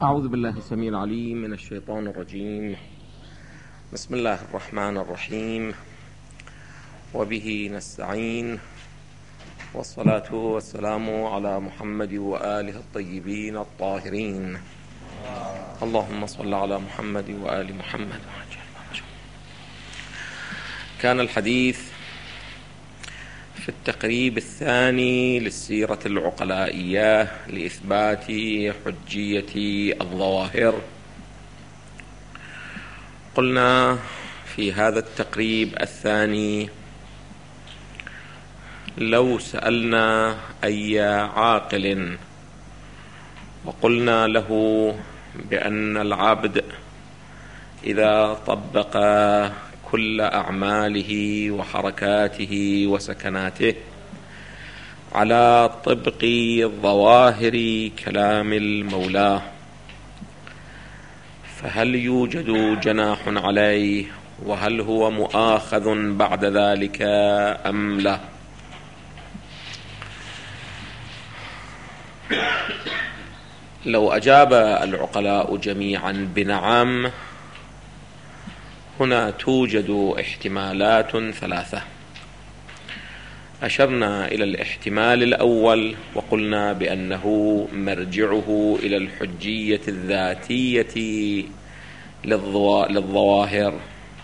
أعوذ بالله السميع العليم من الشيطان الرجيم. بسم الله الرحمن الرحيم، وبه نستعين، والصلاة والسلام على محمد وآله الطيبين الطاهرين. اللهم صل على محمد وآل محمد. كان الحديث في التقريب الثاني للسيرة العقلائية لإثبات حجية الظواهر. قلنا في هذا التقريب الثاني: لو سألنا أي عاقل وقلنا له بأن العبد إذا طبق كل أعماله وحركاته وسكناته على طبق ظواهر كلام المولى، فهل يوجد جناح عليه؟ وهل هو مؤاخذ بعد ذلك أم لا؟ لو أجاب العقلاء جميعا بنعم، هنا توجد احتمالات ثلاثة. أشرنا إلى الاحتمال الأول وقلنا بأنه مرجعه إلى الحجية الذاتية للظواهر،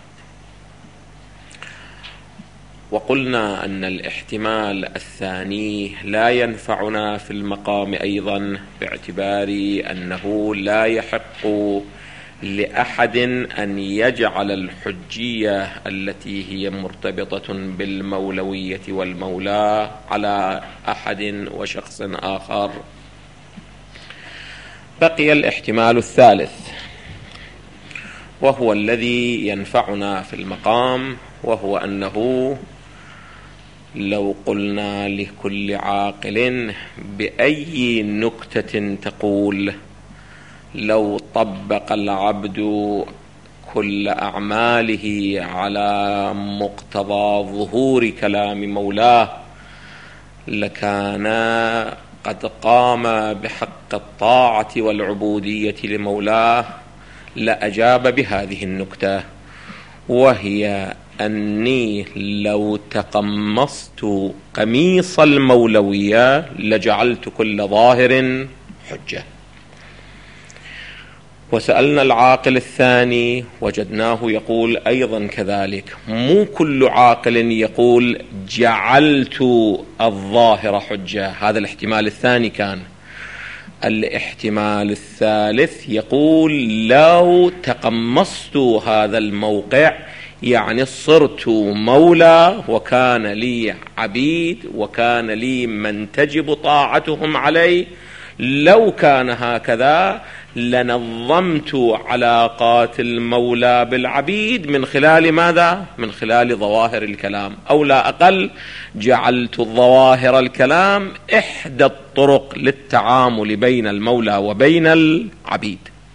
وقلنا أن الاحتمال الثاني لا ينفعنا في المقام أيضا، باعتبار أنه لا يحق لأحد أن يجعل الحجية التي هي مرتبطة بالمولوية والمولى على أحد وشخص آخر. بقي الاحتمال الثالث، وهو الذي ينفعنا في المقام، وهو أنه لو قلنا لكل عاقل بأي نكتة تقول لو طبق العبد كل أعماله على مقتضى ظهور كلام مولاه لكان قد قام بحق الطاعة والعبودية لمولاه، لأجاب بهذه النكتة، وهي أني لو تقمصت قميص المولوية لجعلت كل ظاهر حجة. وسألنا العاقل الثاني وجدناه يقول أيضا كذلك. مو كل عاقل يقول جعلت الظاهر حجة، هذا الاحتمال الثاني كان. الاحتمال الثالث يقول لو تقمصت هذا الموقع، يعني صرت مولى وكان لي عبيد وكان لي من تجب طاعتهم علي، لو كان هكذا لنظمت علاقات المولى بالعبيد من خلال ماذا؟ من خلال ظواهر الكلام، أو لا أقل جعلت ظواهر الكلام إحدى الطرق للتعامل بين المولى وبين العبيد.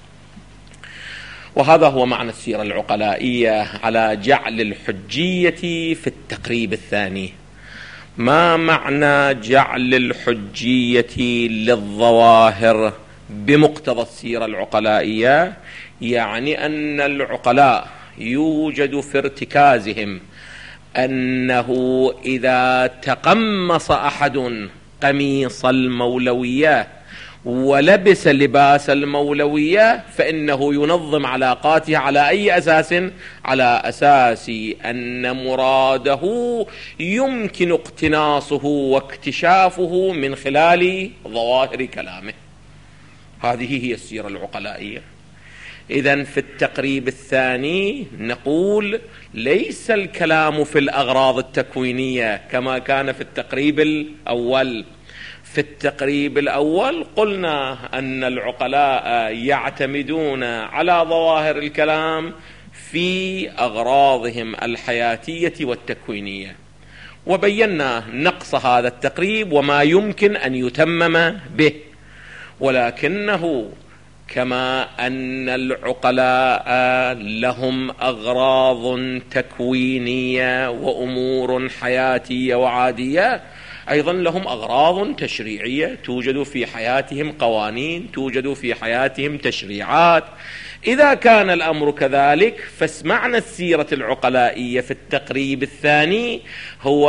وهذا هو معنى السيرة العقلائية على جعل الحجية في التقريب الثاني. ما معنى جعل الحجية للظواهر بمقتضى السيرة العقلائية؟ يعني أن العقلاء يوجد في ارتكازهم أنه إذا تقمص أحد قميص المولوية ولبس لباس المولوية فإنه ينظم علاقاته على أي أساس؟ على أساس أن مراده يمكن اقتناصه واكتشافه من خلال ظواهر كلامه. هذه هي السيرة العقلائية. إذن في التقريب الثاني نقول ليس الكلام في الأغراض التكوينية كما كان في التقريب الأول. في التقريب الأول قلنا أن العقلاء يعتمدون على ظواهر الكلام في أغراضهم الحياتية والتكوينية، وبينا نقص هذا التقريب وما يمكن أن يتمم به. ولكنه كما أن العقلاء لهم أغراض تكوينية وأمور حياتية وعادية، أيضا لهم أغراض تشريعية، توجد في حياتهم قوانين، توجد في حياتهم تشريعات. إذا كان الأمر كذلك، فاسمعنا السيرة العقلائية في التقريب الثاني هو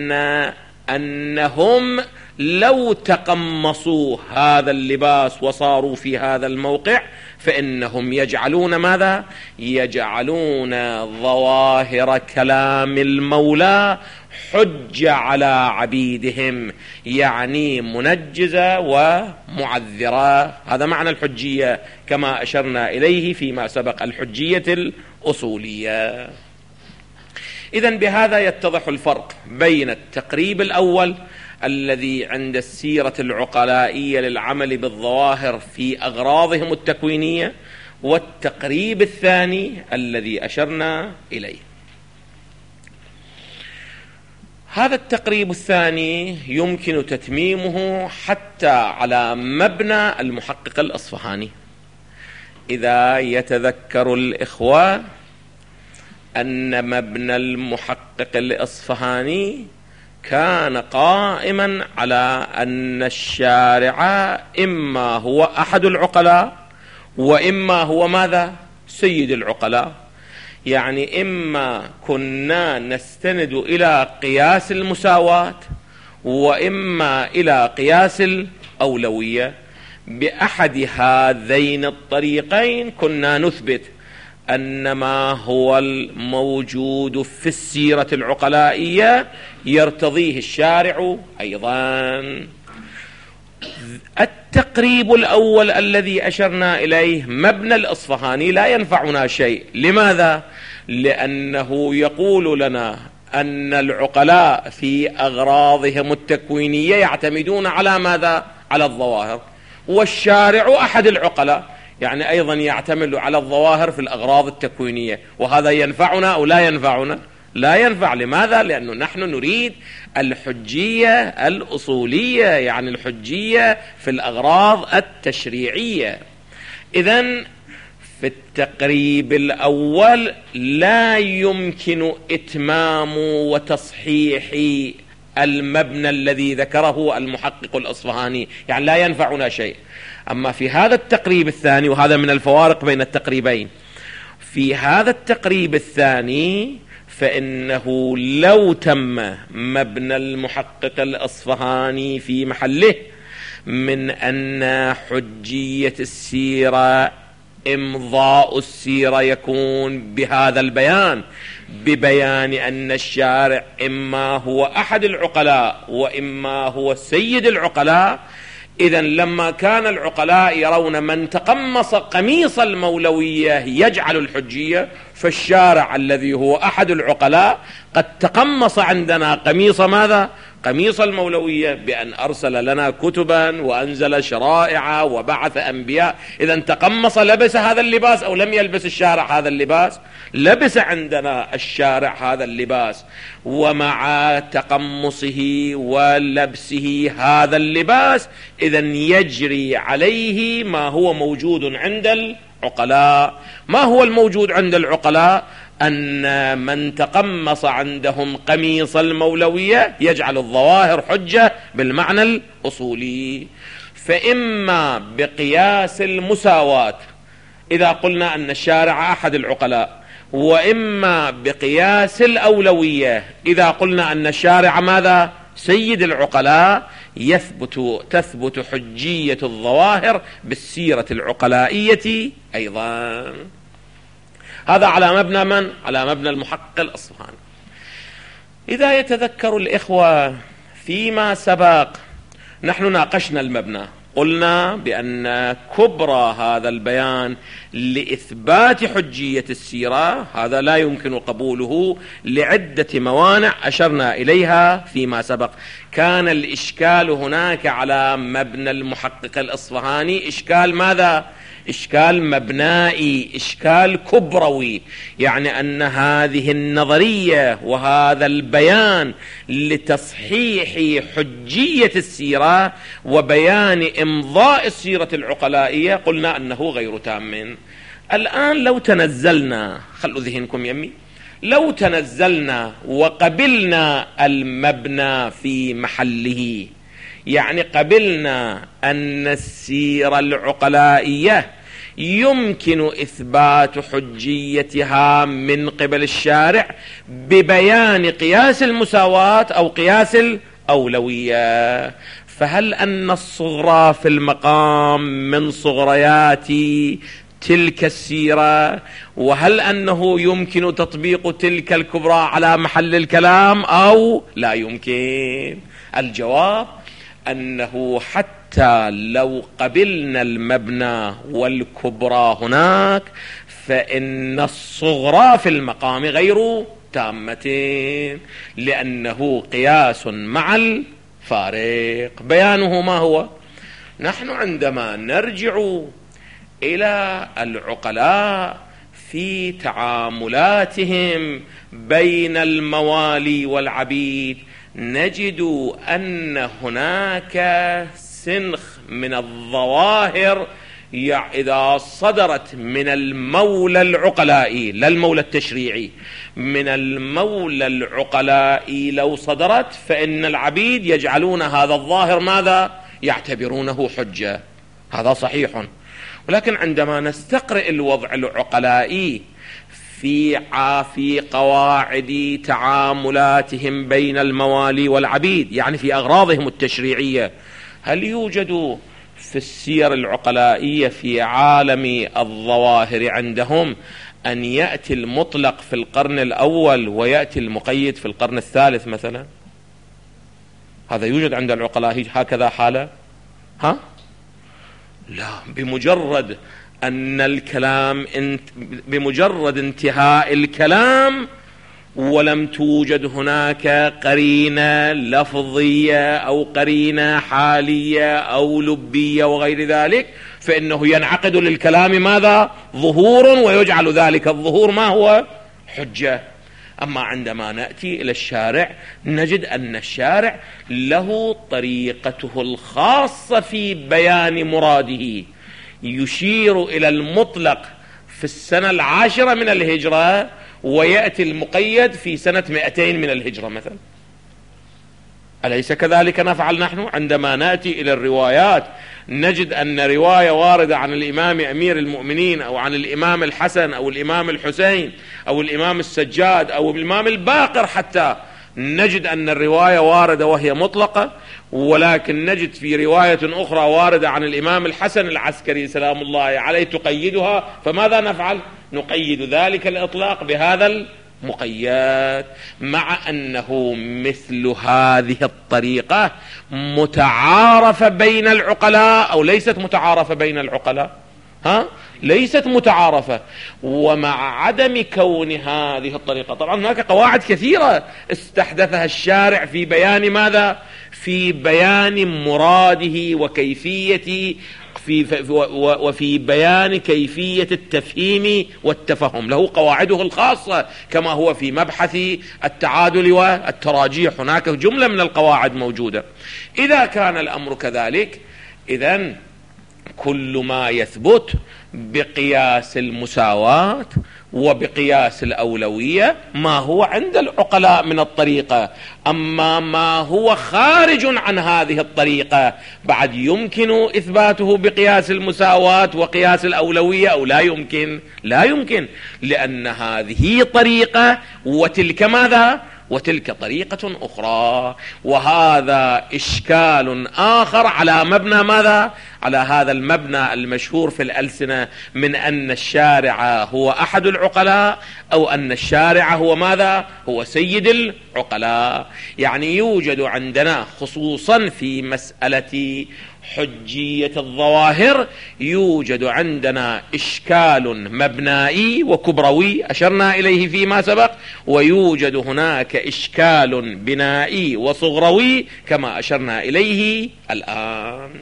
أنهم لو تقمصوا هذا اللباس وصاروا في هذا الموقع فإنهم يجعلون ماذا؟ يجعلون ظواهر كلام المولى حجة على عبيدهم، يعني منجزة ومعذرة. هذا معنى الحجية كما أشرنا إليه فيما سبق، الحجية الأصولية. إذن بهذا يتضح الفرق بين التقريب الأول الذي عند السيرة العقلائية للعمل بالظواهر في أغراضهم التكوينية، والتقريب الثاني الذي أشرنا إليه. هذا التقريب الثاني يمكن تتميمه حتى على مبنى المحقق الأصفهاني. إذا يتذكر الإخوة أن مبنى المحقق الأصفهاني كان قائما على أن الشارع إما هو أحد العقلاء وإما هو ماذا؟ سيد العقلاء. يعني إما كنا نستند إلى قياس المساواة وإما إلى قياس الأولوية. بأحد هذين الطريقين كنا نثبت أن ما هو الموجود في السيرة العقلائية يرتضيه الشارع أيضا. التقريب الأول الذي أشرنا إليه مبنى الأصفهاني لا ينفعنا شيء. لماذا؟ لأنه يقول لنا أن العقلاء في أغراضهم التكوينية يعتمدون على ماذا؟ على الظواهر، والشارع أحد العقلاء يعني أيضا يعتمد على الظواهر في الأغراض التكوينية. وهذا ينفعنا أو لا ينفعنا؟ لا ينفع. لماذا؟ لأنه نحن نريد الحجية الأصولية، يعني الحجية في الأغراض التشريعية. إذن في التقريب الأول لا يمكن إتمام وتصحيح المبنى الذي ذكره المحقق الأصفهاني، يعني لا ينفعنا شيء. أما في هذا التقريب الثاني، وهذا من الفوارق بين التقريبين، في هذا التقريب الثاني فإنه لو تم مبنى المحقق الأصفهاني في محله من أن حجية السيرة إمضاء السيرة يكون بهذا البيان، ببيان أن الشارع إما هو أحد العقلاء وإما هو سيد العقلاء. إذن لما كان العقلاء يرون من تقمص قميص المولوية يجعل الحجية، فالشارع الذي هو أحد العقلاء قد تقمص عندنا قميص ماذا؟ قميص المولوية، بأن أرسل لنا كتبا وأنزل شرائع وبعث أنبياء. إذن تقمص، لبس هذا اللباس أو لم يلبس الشارع هذا اللباس؟ لبس عندنا الشارع هذا اللباس. ومع تقمصه ولبسه هذا اللباس إذن يجري عليه ما هو موجود عند العقلاء. ما هو الموجود عند العقلاء؟ أن من تقمص عندهم قميص المولوية يجعل الظواهر حجة بالمعنى الأصولي. فإما بقياس المساواة إذا قلنا أن الشارع أحد العقلاء، وإما بقياس الأولوية إذا قلنا أن الشارع ماذا؟ سيد العقلاء. تثبت حجية الظواهر بالسيرة العقلائية أيضا. هذا على مبنى من؟ على مبنى المحقق الأصفهاني. إذا يتذكر الإخوة فيما سبق نحن ناقشنا المبنى، قلنا بأن كبرى هذا البيان لإثبات حجية السيرة هذا لا يمكن قبوله لعدة موانع أشرنا إليها فيما سبق. كان الإشكال هناك على مبنى المحقق الأصفهاني إشكال ماذا؟ إشكال مبنائي، إشكال كبروي، يعني أن هذه النظرية وهذا البيان لتصحيح حجية السيرة وبيان إمضاء السيرة العقلائية قلنا أنه غير تام. الآن لو تنزلنا، خلوا ذهنكم يمي، لو تنزلنا وقبلنا المبنى في محله، يعني قبلنا أن السيرة العقلائية يمكن إثبات حجيتها من قبل الشارع ببيان قياس المساواة أو قياس الأولوية، فهل أن الصغرى في المقام من صغريات تلك السيرة، وهل أنه يمكن تطبيق تلك الكبرى على محل الكلام أو لا يمكن؟ الجواب أنه حتى لو قبلنا المبنى والكبرى هناك فإن الصغرى في المقام غير تامة، لأنه قياس مع الفارق. بيانه ما هو؟ نحن عندما نرجع إلى العقلاء في تعاملاتهم بين الموالي والعبيد نجد أن هناك سنخ من الظواهر إذا صدرت من المولى العقلائي، لا المولى التشريعي، من المولى العقلائي لو صدرت فإن العبيد يجعلون هذا الظاهر ماذا؟ يعتبرونه حجة. هذا صحيح، ولكن عندما نستقرئ الوضع العقلائي في قواعد تعاملاتهم بين الموالي والعبيد، يعني في أغراضهم التشريعية، هل يوجد في السير العقلائية في عالم الظواهر عندهم أن يأتي المطلق في القرن الأول ويأتي المقيد في القرن الثالث مثلا؟ هذا يوجد عند العقلاء هكذا حالة؟ لا، بمجرد أن الكلام بمجرد انتهاء الكلام ولم توجد هناك قرينة لفظية أو قرينة حالية أو لبية وغير ذلك، فإنه ينعقد للكلام ماذا؟ ظهور، ويجعل ذلك الظهور ما هو؟ حجة. أما عندما نأتي إلى الشارع نجد أن الشارع له طريقته الخاصة في بيان مراده، يشير إلى المطلق في السنة 10 من الهجرة ويأتي المقيد في سنة 200 من الهجرة مثلا. أليس كذلك نفعل نحن؟ عندما نأتي إلى الروايات نجد أن رواية واردة عن الإمام أمير المؤمنين أو عن الإمام الحسن أو الإمام الحسين أو الإمام السجاد أو الإمام الباقر، حتى نجد أن الرواية واردة وهي مطلقة، ولكن نجد في رواية أخرى واردة عن الإمام الحسن العسكري سلام الله عليه تقيدها، فماذا نفعل؟ نقيد ذلك الإطلاق بهذا المقيد، مع أنه مثل هذه الطريقة متعارفة بين العقلاء أو ليست متعارفة بين العقلاء؟ ليست متعارفة. ومع عدم كون هذه الطريقة، طبعا هناك قواعد كثيرة استحدثها الشارع في بيان ماذا؟ في بيان مراده وكيفية وفي بيان كيفية التفهيم والتفهم، له قواعده الخاصة، كما هو في مبحث التعادل والتراجيح، هناك جملة من القواعد موجودة. إذا كان الأمر كذلك، إذن كل ما يثبت بقياس المساواة وبقياس الأولوية ما هو عند العقلاء من الطريقة، أما ما هو خارج عن هذه الطريقة بعد يمكن إثباته بقياس المساواة وقياس الأولوية أو لا يمكن؟ لا يمكن، لأن هذه طريقة وتلك ماذا؟ وتلك طريقة أخرى. وهذا إشكال آخر على مبنى ماذا؟ على هذا المبنى المشهور في الألسنة من أن الشارع هو أحد العقلاء، أو أن الشارع هو ماذا؟ هو سيد العقلاء. يعني يوجد عندنا خصوصا في مسألة حجية الظواهر يوجد عندنا إشكال مبنائي وكبروي أشرنا إليه فيما سبق، ويوجد هناك إشكال بنائي وصغروي كما أشرنا إليه الآن.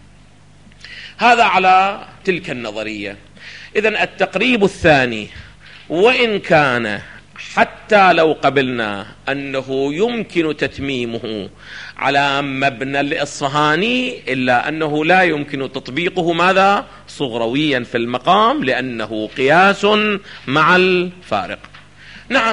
هذا على تلك النظرية. إذن التقريب الثاني، وإن كان حتى لو قبلنا أنه يمكن تتميمه على مبنى الإصفهاني، إلا أنه لا يمكن تطبيقه ماذا؟ صغرويا في المقام، لأنه قياس مع الفارق. نعم،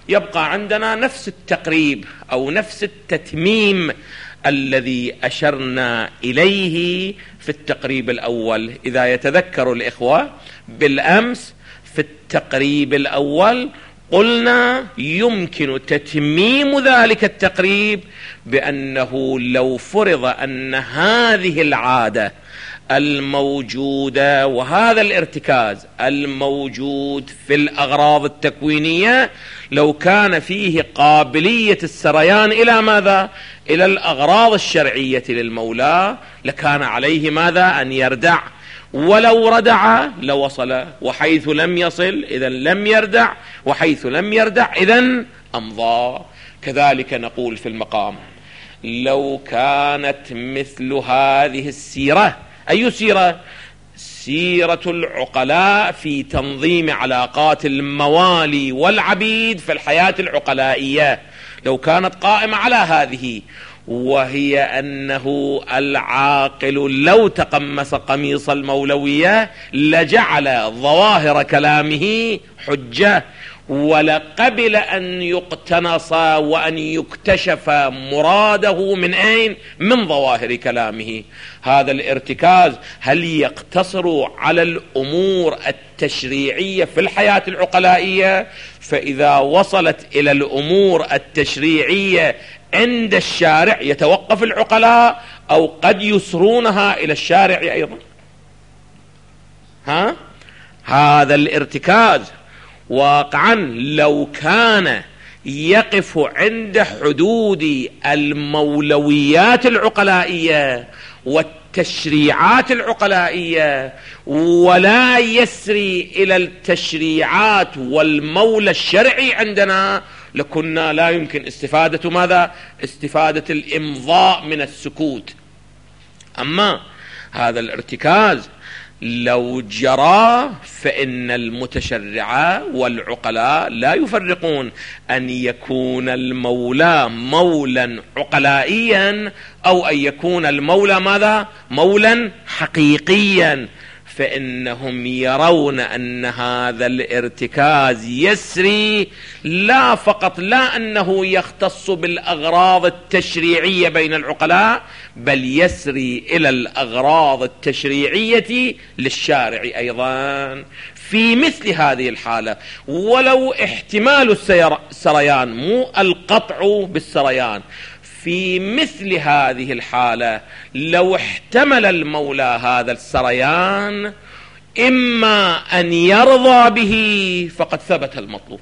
يبقى عندنا نفس التقريب أو نفس التتميم الذي أشرنا إليه في التقريب الأول. إذا يتذكر الإخوة بالأمس في التقريب الأول قلنا يمكن تتميم ذلك التقريب بأنه لو فرض أن هذه العادة الموجودة وهذا الارتكاز الموجود في الأغراض التكوينية لو كان فيه قابلية السريان إلى ماذا؟ إلى الأغراض الشرعية للمولى، لكان عليه ماذا؟ أن يردع، ولو ردع لوصل، وحيث لم يصل إذن لم يردع، وحيث لم يردع إذن أمضى. كذلك نقول في المقام لو كانت مثل هذه السيرة. أي سيرة؟ سيرة العقلاء في تنظيم علاقات الموالي والعبيد في الحياة العقلائية، لو كانت قائمة على هذه، وهي أنه العاقل لو تقمص قميص المولوية لجعل ظواهر كلامه حجة، ولقبل أن يقتنص وأن يكتشف مراده من أين؟ من ظواهر كلامه. هذا الارتكاز هل يقتصر على الأمور التشريعية في الحياة العقلائية؟ فإذا وصلت إلى الأمور التشريعية عند الشارع يتوقف العقلاء، أو قد يسرونها إلى الشارع أيضا. هذا الارتكاز واقعا لو كان يقف عند حدود المولويات العقلائية والتشريعات العقلائية ولا يسري إلى التشريعات والمولى الشرعي عندنا، لكنا لا يمكن استفادة ماذا؟ استفادة الإمضاء من السكوت. أما هذا الارتكاز لو جرى فإن المتشرعة والعقلاء لا يفرقون أن يكون المولى مولا عقلائيا أو أن يكون المولى ماذا؟ مولا حقيقيا، فإنهم يرون أن هذا الارتكاز يسري لا فقط لا أنه يختص بالأغراض التشريعية بين العقلاء، بل يسري إلى الأغراض التشريعية للشارع أيضا. في مثل هذه الحالة ولو احتمال السريان، مو القطع بالسريان، في مثل هذه الحالة لو احتمل المولى هذا السريان إما أن يرضى به فقد ثبت المطلوب،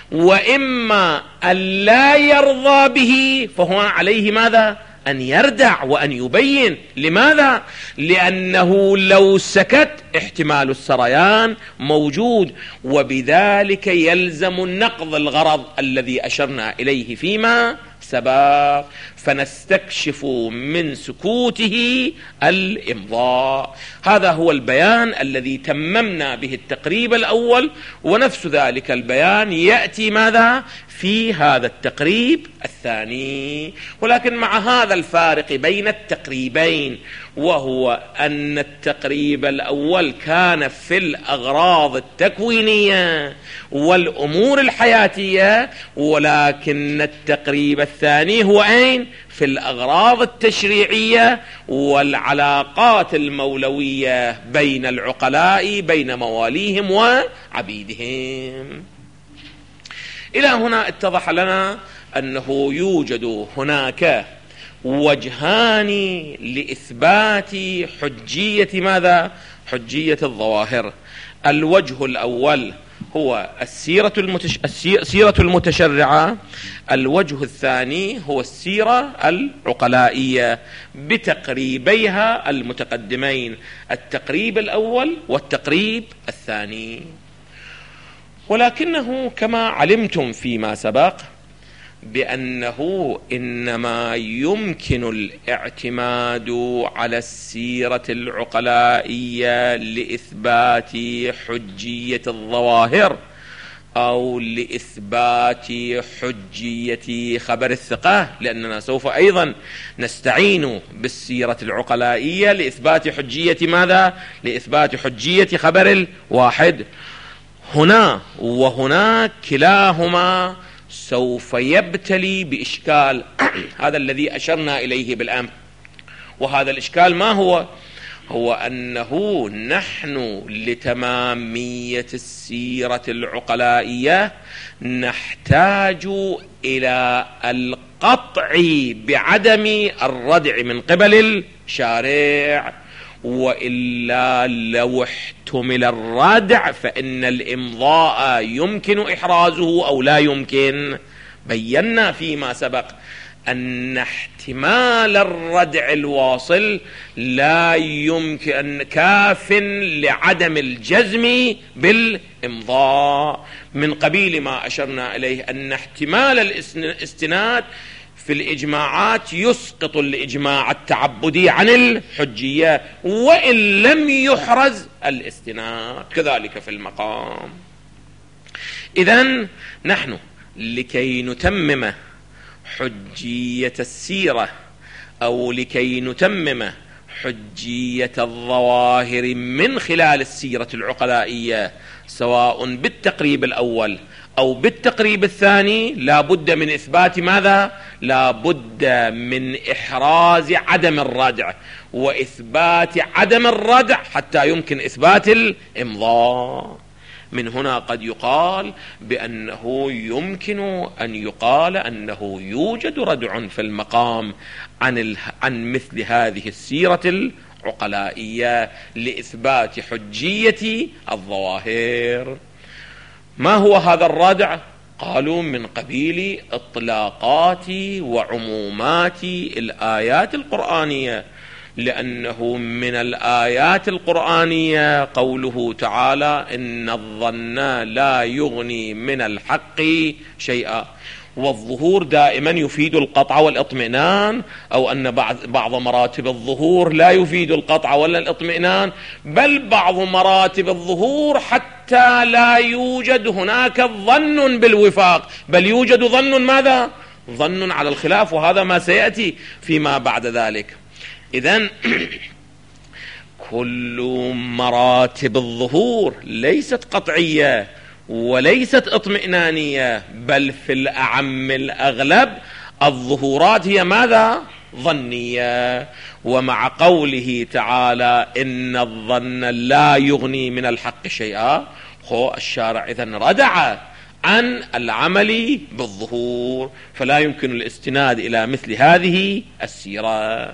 وإما أن لا يرضى به فهو عليه ماذا؟ أن يردع وأن يبين. لماذا؟ لأنه لو سكت احتمال السريان موجود، وبذلك يلزم نقض الغرض الذي أشرنا إليه فيما سبق، فنستكشف من سكوته الإمضاء. هذا هو البيان الذي تممنا به التقريب الأول، ونفس ذلك البيان يأتي ماذا؟ في هذا التقريب الثاني، ولكن مع هذا الفارق بين التقريبين، وهو أن التقريب الأول كان في الأغراض التكوينية والأمور الحياتية، ولكن التقريب الثاني هو أين؟ في الأغراض التشريعية والعلاقات المولوية بين العقلاء بين مواليهم وعبيدهم. إلى هنا اتضح لنا أنه يوجد هناك وجهان لإثبات حجية ماذا؟ حجية الظواهر. الوجه الأول هو السيرة المتشرعة، الوجه الثاني هو السيرة العقلائية بتقريبيها المتقدمين، التقريب الأول والتقريب الثاني. ولكنه كما علمتم فيما سبق بأنه إنما يمكن الاعتماد على السيرة العقلائية لإثبات حجية الظواهر أو لإثبات حجية خبر الثقة، لأننا سوف أيضا نستعين بالسيرة العقلائية لإثبات حجية ماذا؟ لإثبات حجية خبر الواحد. هنا وهناك كلاهما سوف يبتلي بإشكال هذا الذي أشرنا إليه بالأمس. وهذا الإشكال ما هو؟ هو أنه نحن لتمامية السيرة العقلائية نحتاج إلى القطع بعدم الردع من قبل الشارع، وإلا لو احتمل الردع فإن الإمضاء يمكن إحرازه أو لا يمكن. بينا فيما سبق أن احتمال الردع الواصل لا يمكن كاف لعدم الجزم بالإمضاء، من قبيل ما أشرنا إليه أن احتمال الاستناد في الإجماعات يسقط الإجماع التعبدي عن الحجية وإن لم يحرز الاستناد، كذلك في المقام. إذن نحن لكي نتمم حجية السيرة أو لكي نتمم حجية الظواهر من خلال السيرة العقلائية سواء بالتقريب الأول أو بالتقريب الثاني، لا بد من إثبات ماذا؟ لا بد من إحراز عدم الردع، وإثبات عدم الردع حتى يمكن إثبات الإمضاء. من هنا قد يقال بأنه يمكن أن يقال أنه يوجد ردع في المقام عن مثل هذه السيرة العقلائية لإثبات حجية الظواهر. ما هو هذا الردع؟ قالوا من قبيل إطلاقات وعمومات الآيات القرآنية، لأنه من الآيات القرآنية قوله تعالى إن الظن لا يغني من الحق شيئا، والظهور دائما يفيد القطع والإطمئنان، أو أن بعض مراتب الظهور لا يفيد القطع ولا الإطمئنان، بل بعض مراتب الظهور حتى لا يوجد هناك ظن بالوفاق، بل يوجد ظن ماذا؟ ظن على الخلاف، وهذا ما سيأتي فيما بعد ذلك. إذن كل مراتب الظهور ليست قطعية وليست اطمئنانية، بل في الأعم الأغلب الظهورات هي ماذا؟ ظنية. ومع قوله تعالى إن الظن لا يغني من الحق شيئا، هو الشارع إذن ردع عن العمل بالظهور، فلا يمكن الاستناد إلى مثل هذه السيرة.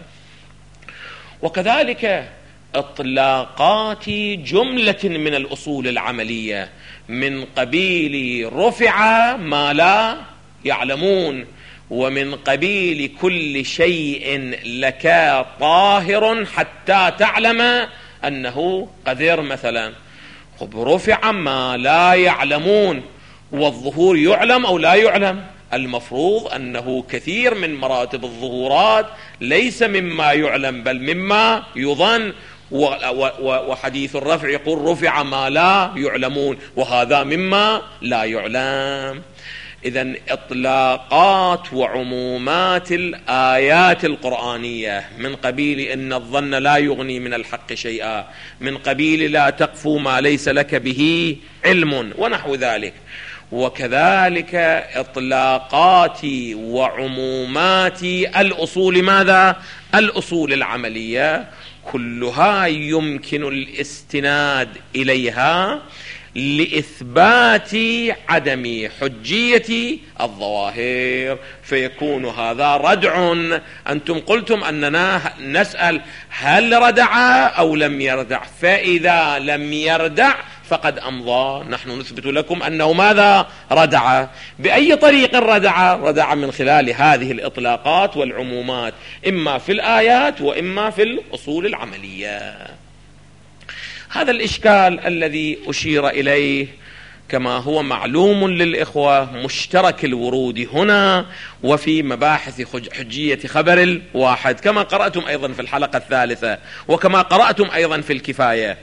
وكذلك إطلاقات جملة من الأصول العملية من قبيل رفع ما لا يعلمون، ومن قبيل كل شيء لك طاهر حتى تعلم أنه قذر مثلا. رفع ما لا يعلمون، والظهور يعلم أو لا يعلم؟ المفروض أنه كثير من مراتب الظهورات ليس مما يعلم بل مما يظن، وحديث الرفع يقول رفع ما لا يعلمون، وهذا مما لا يعلم. إذن إطلاقات وعمومات الآيات القرآنية من قبيل إن الظن لا يغني من الحق شيئا، من قبيل لا تقف ما ليس لك به علم ونحو ذلك. وكذلك إطلاقات وعمومات الأصول ماذا؟ الأصول العملية كلها يمكن الاستناد إليها لإثبات عدم حجية الظواهر، فيكون هذا ردع. أنتم قلتم أننا نسأل هل ردع أو لم يردع، فإذا لم يردع فقد أمضى. نحن نثبت لكم أنه ماذا؟ ردع. بأي طريق ردع؟ ردع من خلال هذه الإطلاقات والعمومات، إما في الآيات وإما في الأصول العملية. هذا الإشكال الذي أشير إليه كما هو معلوم للإخوة مشترك الورود هنا وفي مباحث حجية خبر الواحد، كما قرأتم أيضا في الحلقة الثالثة وكما قرأتم أيضا في الكفاية.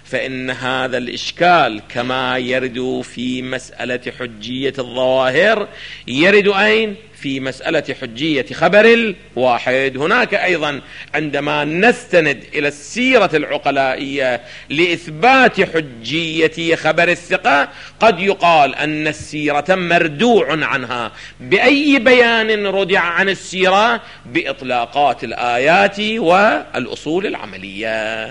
فإن هذا الإشكال كما يرد في مسألة حجية الظواهر يرد أين؟ في مسألة حجية خبر الواحد. هناك أيضا عندما نستند إلى السيرة العقلائية لإثبات حجية خبر الثقة قد يقال أن السيرة مردوع عنها. بأي بيان ردع عن السيرة؟ بإطلاقات الآيات والأصول العملية.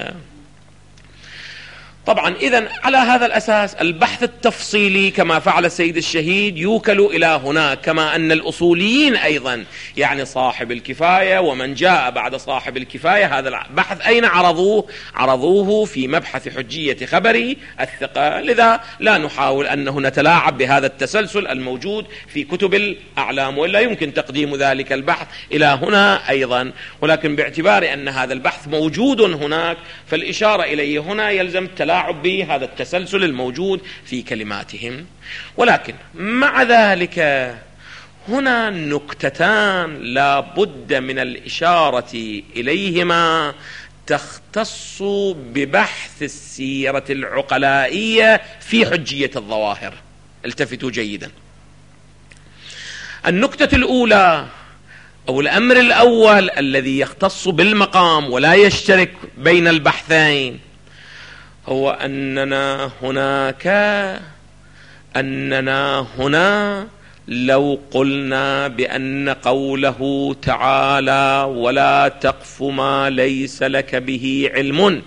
طبعا إذن على هذا الأساس البحث التفصيلي كما فعل السيد الشهيد يوكل إلى هناك، كما أن الأصوليين أيضا يعني صاحب الكفاية ومن جاء بعد صاحب الكفاية هذا البحث أين عرضوه في مبحث حجية خبر الثقة. لذا لا نحاول أنه نتلاعب بهذا التسلسل الموجود في كتب الأعلام، ولا يمكن تقديم ذلك البحث إلى هنا أيضا، ولكن باعتبار أن هذا البحث موجود هناك فالإشارة إليه هنا يلزم التلاعب بهذا التسلسل الموجود في كلماتهم. ولكن مع ذلك هنا نكتتان لا بد من الإشارة إليهما تختص ببحث السيرة العقلائية في حجية الظواهر. التفتوا جيدا. النكتة الأولى أو الأمر الأول الذي يختص بالمقام ولا يشترك بين البحثين هو أننا هنا لو قلنا بأن قوله تعالى ولا تقف ما ليس لك به علم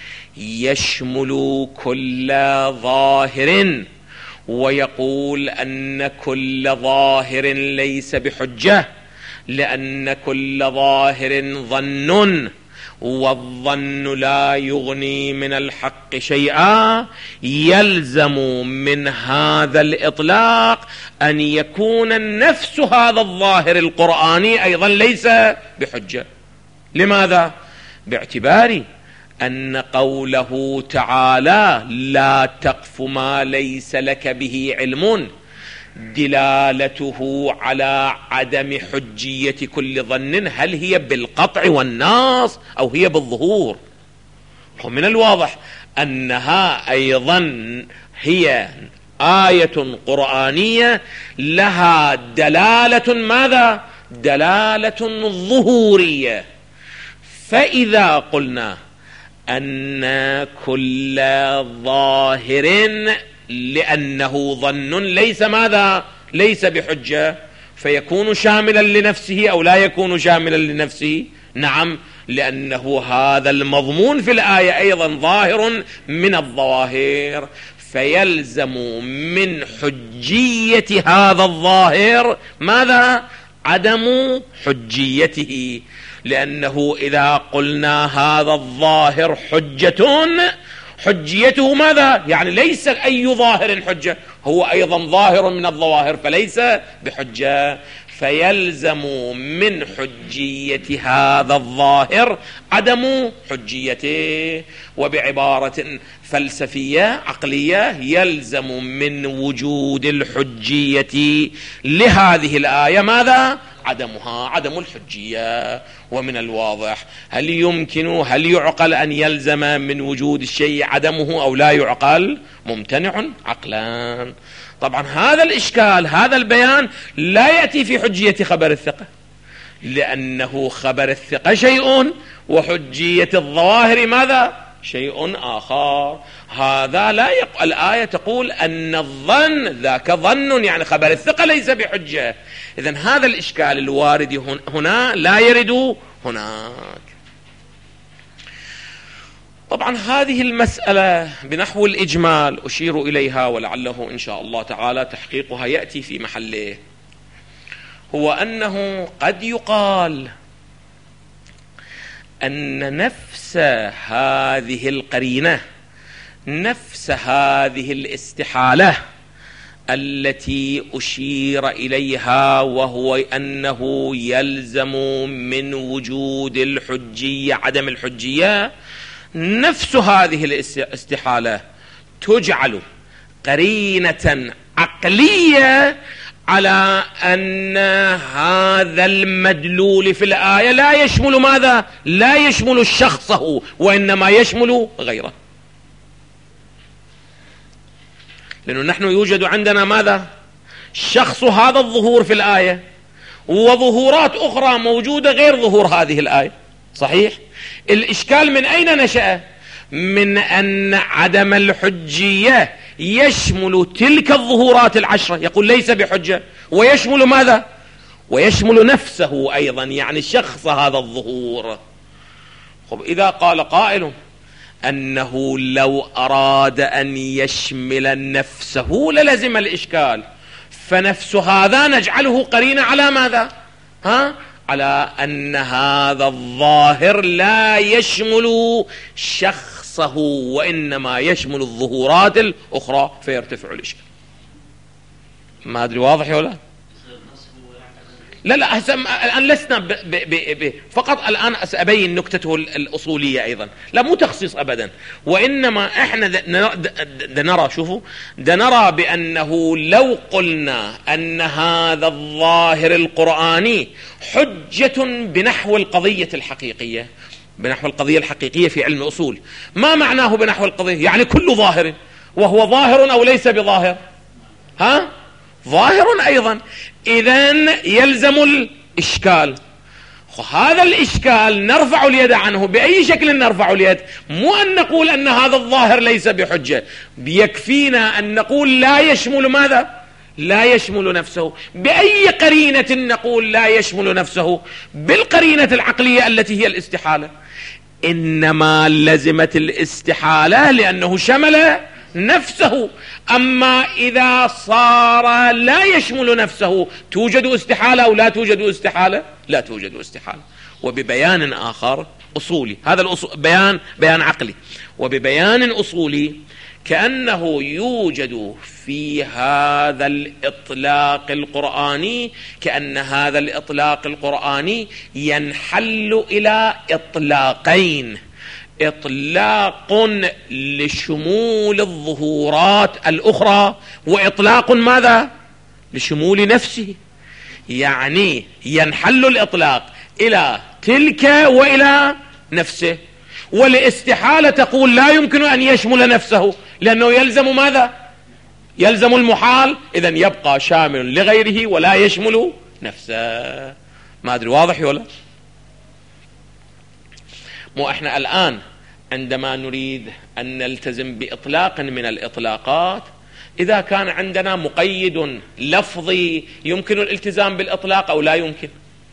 يشمل كل ظاهر، ويقول أن كل ظاهر ليس بحجة لأن كل ظاهر ظن، والظن لا يغني من الحق شيئا، يلزم من هذا الإطلاق أن يكون نفس هذا الظاهر القرآني أيضا ليس بحجة. لماذا؟ باعتبار أن قوله تعالى لا تقف ما ليس لك به علم دلالته على عدم حجية كل ظن هل هي بالقطع والنص أو هي بالظهور؟ ومن الواضح أنها أيضا هي آية قرآنية لها دلالة ماذا؟ دلالة ظهورية. فإذا قلنا أن كل ظاهر لأنه ظن ليس ماذا؟ ليس بحجة، فيكون شاملا لنفسه أو لا يكون شاملا لنفسه؟ نعم، لأنه هذا المضمون في الآية أيضا ظاهر من الظواهر، فيلزم من حجية هذا الظاهر ماذا؟ عدم حجيته، لأنه إذا قلنا هذا الظاهر حجيته ماذا؟ يعني ليس أي ظاهر حجة، هو أيضا ظاهر من الظواهر فليس بحجة، فيلزم من حجية هذا الظاهر عدم حجيته. وبعبارة فلسفية عقلية يلزم من وجود الحجية لهذه الآية ماذا؟ عدمها، عدم الحجية. ومن الواضح هل يعقل أن يلزم من وجود الشيء عدمه أو لا يعقل؟ ممتنع عقلا. طبعا هذا الإشكال هذا البيان لا يأتي في حجية خبر الثقة، لأنه خبر الثقة شيء وحجية الظواهر ماذا؟ شيء آخر. هذا لا الآية تقول أن الظن ذاك ظن، يعني خبر الثقة ليس بحجة. إذن هذا الإشكال الوارد هنا لا يرد هناك. طبعا هذه المسألة بنحو الإجمال أشير إليها ولعله إن شاء الله تعالى تحقيقها يأتي في محله، هو أنه قد يقال أن نفس هذه القرينة، نفس هذه الاستحالة التي أشير إليها، وهو أنه يلزم من وجود الحجية عدم الحجية، نفس هذه الاستحالة تجعل قرينة عقلية على أن هذا المدلول في الآية لا يشمل ماذا؟ لا يشمل شخصه، وإنما يشمل غيره. لأنه نحن يوجد عندنا ماذا؟ شخص هذا الظهور في الآية وظهورات أخرى موجودة غير ظهور هذه الآية، صحيح؟ الإشكال من أين نشأ؟ من أن عدم الحجية يشمل تلك الظهورات العشرة، يقول ليس بحجة، ويشمل ماذا؟ ويشمل نفسه أيضا، يعني شخص هذا الظهور. خب إذا قال قائل أنه لو أراد أن يشمل نفسه للزم الإشكال، فنفس هذا نجعله قرينة على ماذا؟ على أن هذا الظاهر لا يشمل شخصه وإنما يشمل الظهورات الأخرى، فيرتفع الإشكال. ما أدري واضح ولا لا؟ الآن لسنا فقط الآن سأبين نكتته الأصولية أيضا، لا مو تخصيص أبدا، وإنما إحنا نرى، شوفوا، نرى بأنه لو قلنا أن هذا الظاهر القرآني حجة بنحو القضية الحقيقية، بنحو القضية الحقيقية في علم الأصول، ما معناه بنحو القضية؟ يعني كل ظاهر، وهو ظاهر أو ليس بظاهر؟ ظاهر أيضا. إذن يلزم الإشكال. هذا الإشكال نرفع اليد عنه بأي شكل نرفع اليد؟ مو أن نقول أن هذا الظاهر ليس بحجة، بيكفينا أن نقول لا يشمل ماذا؟ لا يشمل نفسه. بأي قرينة نقول لا يشمل نفسه؟ بالقرينة العقلية التي هي الاستحالة. إنما لزمت الاستحالة لأنه شمل نفسه. أما إذا صار لا يشمل نفسه توجد استحالة أو لا توجد استحالة؟ لا توجد استحالة. وببيان آخر أصولي، هذا بيان عقلي، وببيان أصولي كأنه يوجد في هذا الإطلاق القرآني، كأن هذا الإطلاق القرآني ينحل إلى إطلاقين: إطلاق لشمول الظهورات الأخرى، وإطلاق ماذا؟ لشمول نفسه. يعني ينحل الإطلاق إلى تلك وإلى نفسه. والاستحالة تقول لا يمكن أن يشمل نفسه لأنه يلزم ماذا؟ يلزم المحال، إذن يبقى شامل لغيره ولا يشمل نفسه. ما أدري واضح ولا؟ مو احنا الآن عندما نريد أن نلتزم بإطلاق من الإطلاقات، إذا كان عندنا مقيد لفظي يمكن الالتزام بالإطلاق أو لا يمكن؟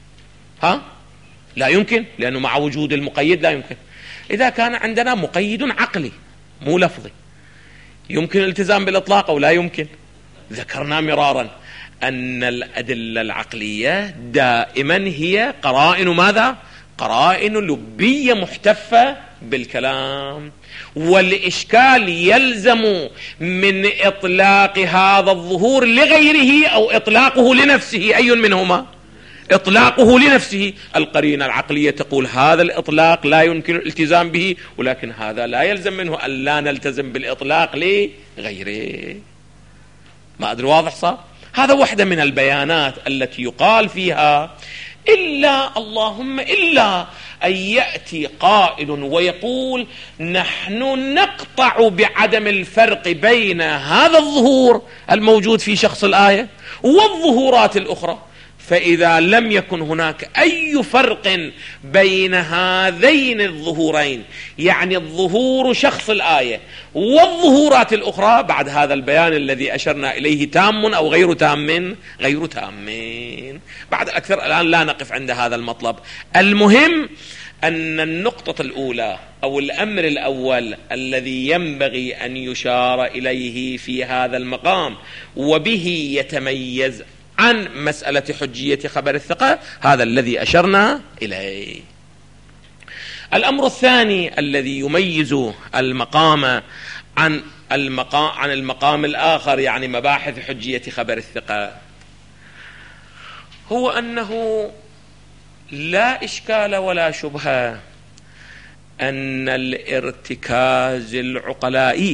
لا يمكن، لأنه مع وجود المقيد لا يمكن. إذا كان عندنا مقيد عقلي مو لفظي يمكن الالتزام بالإطلاق أو لا يمكن؟ ذكرنا مرارا أن الأدلة العقلية دائما هي قرائن ماذا؟ قرائن لبية محتفة بالكلام. والإشكال يلزم من إطلاق هذا الظهور لغيره أو إطلاقه لنفسه، أي منهما؟ إطلاقه لنفسه. القرينة العقلية تقول هذا الإطلاق لا يمكن الالتزام به، ولكن هذا لا يلزم منه أن لا نلتزم بالإطلاق لغيره. ما أدري واضح صار؟ هذا واحدة من البيانات التي يقال فيها إلا اللهم إلا أن يأتي قائل ويقول نحن نقطع بعدم الفرق بين هذا الظهور الموجود في شخص الآية والظهورات الأخرى. فإذا لم يكن هناك أي فرق بين هذين الظهورين، يعني الظهور شخص الآية والظهورات الأخرى، بعد هذا البيان الذي أشرنا إليه تام أو غير تام؟ غير تامين. بعد الأكثر الآن لا نقف عند هذا المطلب. المهم أن النقطة الأولى أو الأمر الأول الذي ينبغي أن يشار إليه في هذا المقام وبه يتميز عن مسألة حجية خبر الثقة، هذا الذي أشرنا إليه. الأمر الثاني الذي يميز المقام عن المقام الآخر، يعني مباحث حجية خبر الثقة، هو أنه لا إشكال ولا شبهة أن الارتكاز العقلائي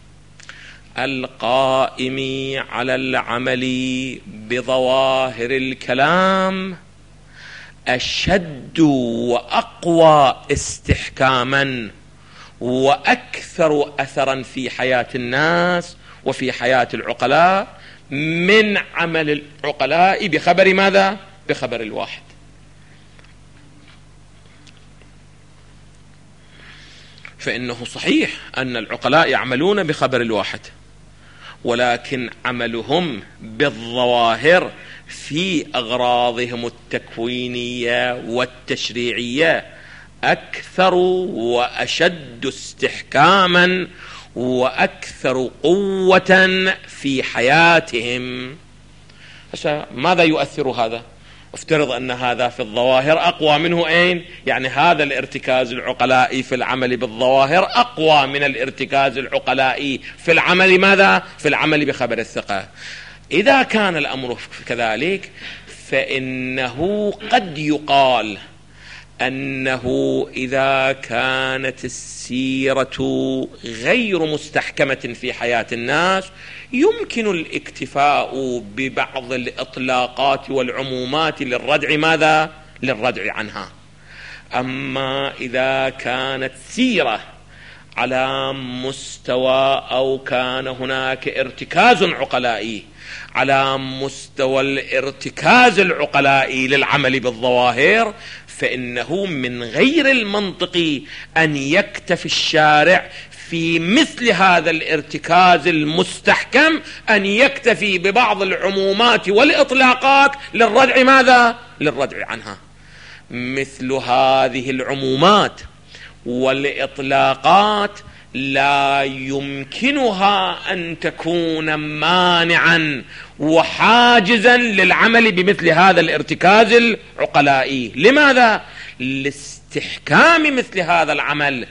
القائم على العمل بظواهر الكلام أشد وأقوى استحكاما وأكثر أثرا في حياة الناس وفي حياة العقلاء من عمل العقلاء بخبر ماذا؟ بخبر الواحد. فإنه صحيح أن العقلاء يعملون بخبر الواحد، ولكن عملهم بالظواهر في أغراضهم التكوينية والتشريعية أكثر وأشد استحكاما وأكثر قوة في حياتهم. ماذا يؤثر هذا؟ افترض أن هذا في الظواهر أقوى منه أين؟ يعني هذا الارتكاز العقلائي في العمل بالظواهر أقوى من الارتكاز العقلائي في العمل ماذا؟ في العمل بخبر الثقة. إذا كان الأمر كذلك فإنه قد يقال أنه إذا كانت السيرة غير مستحكمة في حياة الناس يمكن الاكتفاء ببعض الإطلاقات والعمومات للردع ماذا؟ للردع عنها. أما إذا كانت سيرة على مستوى أو كان هناك ارتكاز عقلائي على مستوى الارتكاز العقلائي للعمل بالظواهر، فإنه من غير المنطقي أن يكتفي الشارع في مثل هذا الارتكاز المستحكم أن يكتفي ببعض العمومات والإطلاقات للردع ماذا؟ للردع عنها. مثل هذه العمومات والإطلاقات لا يمكنها أن تكون مانعا وحاجزا للعمل بمثل هذا الارتكاز العقلائي. لماذا؟ لاستحكام مثل هذا العمل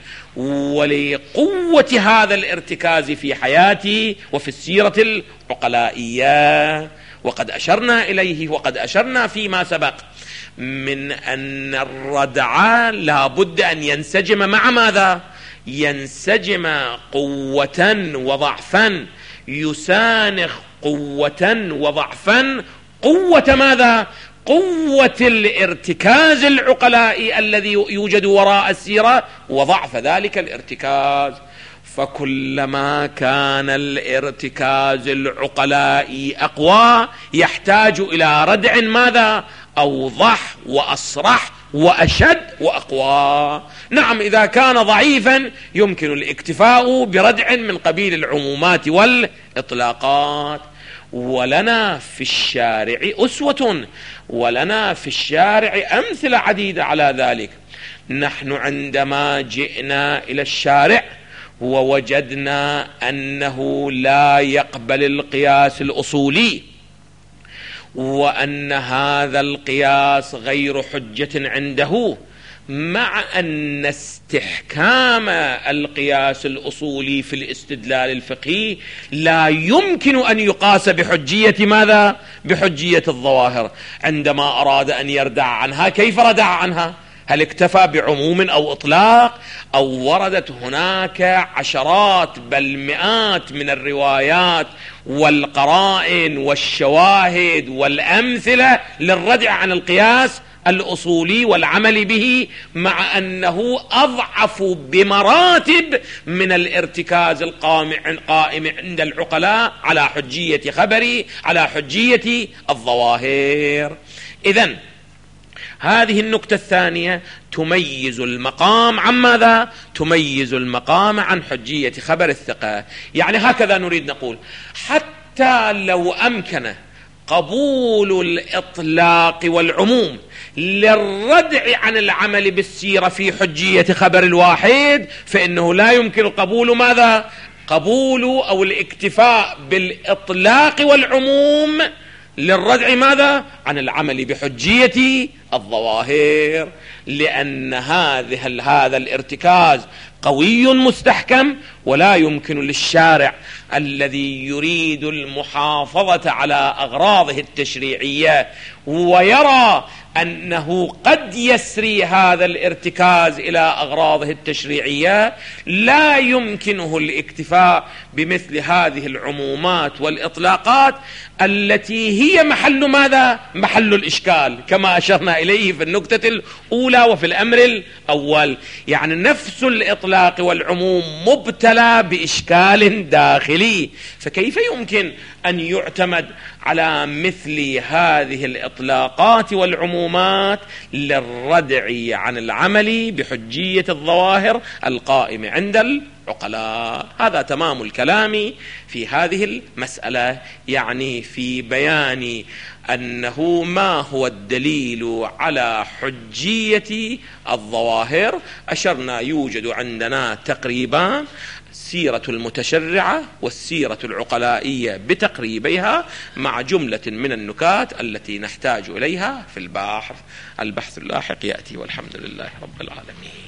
ولقوة هذا الارتكاز في حياتي وفي السيرة العقلائية. وقد أشرنا إليه وقد أشرنا فيما سبق من أن الردع لا بد أن ينسجم مع ماذا؟ ينسجم قوة وضعفا، يسانخ قوة وضعفا. قوة ماذا؟ قوة الارتكاز العقلائي الذي يوجد وراء السيرة، وضعف ذلك الارتكاز. فكلما كان الارتكاز العقلائي أقوى يحتاج إلى ردع ماذا؟ أوضح وأصرح وأشد وأقوى. نعم، إذا كان ضعيفا يمكن الاكتفاء بردع من قبيل العمومات والإطلاقات. ولنا في الشارع أسوة، ولنا في الشارع أمثلة عديدة على ذلك. نحن عندما جئنا إلى الشارع ووجدنا أنه لا يقبل القياس الأصولي، وأن هذا القياس غير حجة عنده، مع أن استحكام القياس الأصولي في الاستدلال الفقهي لا يمكن أن يقاس بحجية ماذا؟ بحجية الظواهر. عندما أراد أن يردع عنها كيف ردع عنها؟ هل اكتفى بعموم أو إطلاق، أو وردت هناك عشرات بل مئات من الروايات والقرائن والشواهد والأمثلة للردع عن القياس الأصولي والعمل به، مع أنه أضعف بمراتب من الارتكاز القائم عند العقلاء على حجية خبري، على حجية الظواهر. إذن هذه النقطة الثانية تميز المقام عن ماذا؟ تميز المقام عن حجية خبر الثقة. يعني هكذا نريد نقول، حتى لو أمكن قبول الإطلاق والعموم للردع عن العمل بالسيرة في حجية خبر الواحد، فإنه لا يمكن قبول ماذا؟ قبول أو الاكتفاء بالإطلاق والعموم للردع ماذا؟ عن العمل بحجية الظواهر، لأن هذا الارتكاز قوي مستحكم، ولا يمكن للشارع الذي يريد المحافظة على أغراضه التشريعية ويرى أنه قد يسري هذا الارتكاز إلى أغراضه التشريعية، لا يمكنه الاكتفاء بمثل هذه العمومات والإطلاقات التي هي محل ماذا؟ محل الإشكال، كما أشرنا إليه في النقطة الأولى وفي الأمر الأول. يعني نفس الإطلاق الإطلاق والعموم مبتلى بإشكال داخلي، فكيف يمكن أن يعتمد على مثل هذه الإطلاقات والعمومات للردع عن العمل بحجية الظواهر القائمة عند العقلاء؟ هذا تمام الكلام في هذه المسألة، يعني في بيان أنه ما هو الدليل على حجية الظواهر. أشرنا يوجد عندنا تقريبا السيرة المتشرعة والسيرة العقلائية بتقريبيها مع جملة من النكات التي نحتاج إليها في البحث اللاحق يأتي، والحمد لله رب العالمين.